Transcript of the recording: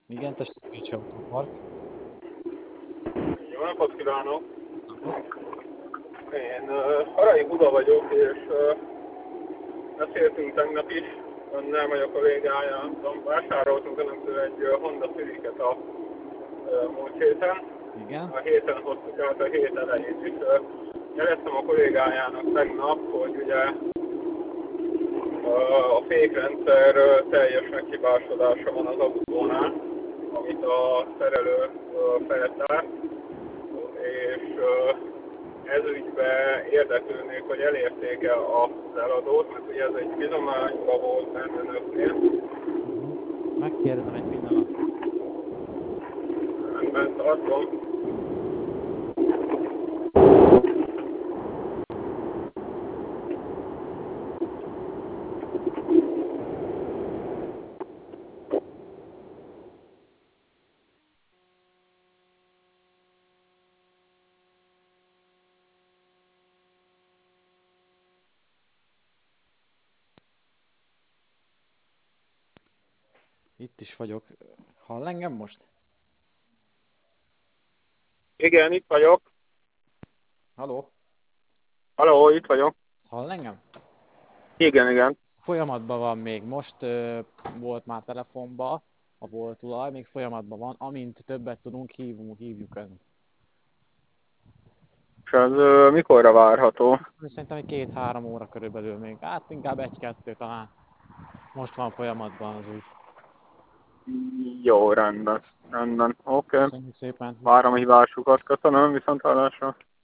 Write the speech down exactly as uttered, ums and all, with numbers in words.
Igen, tessék, Pécsi Autópark. Jó napot kívánok! Napot. Én uh, Harai Buda vagyok, és uh, beszéltünk tegnap is, önnel vagy a kollégája, vásároltunk önöktől egy uh, Honda Civic-et a uh, múlt héten. Igen. A héten hoztuk át, a hét elején is. Uh, jeleztem a kollégájának tegnap, hogy ugye uh, a fékrendszer uh, teljes meghibásodása van az autónál, amit a szerelő uh, feltárt, és uh, ez ügyben érdeklődnék, hogy elérték-e az eladót, mert ugye ez egy bizományban volt benne önöknél. Uh-huh. Megkérdezem egy pillanat. Rendben tartom. Itt is vagyok. Hall engem most? Igen, itt vagyok. Haló? Halló, itt vagyok. Hall engem? Igen, igen. Folyamatban van még. Most ö, volt már telefonba a volt tulaj, még folyamatban van. Amint többet tudunk, hívunk, hívjuk Önt. És az uh, mikorra várható? Szerintem egy két-három óra körülbelül még. Hát inkább egy-kettő talán. Most van folyamatban az ügy. Jó, rendben. Rendben. Oké. Okay. Köszönjük szépen. Várom a hívásukat. Köszönöm, viszontlátásra.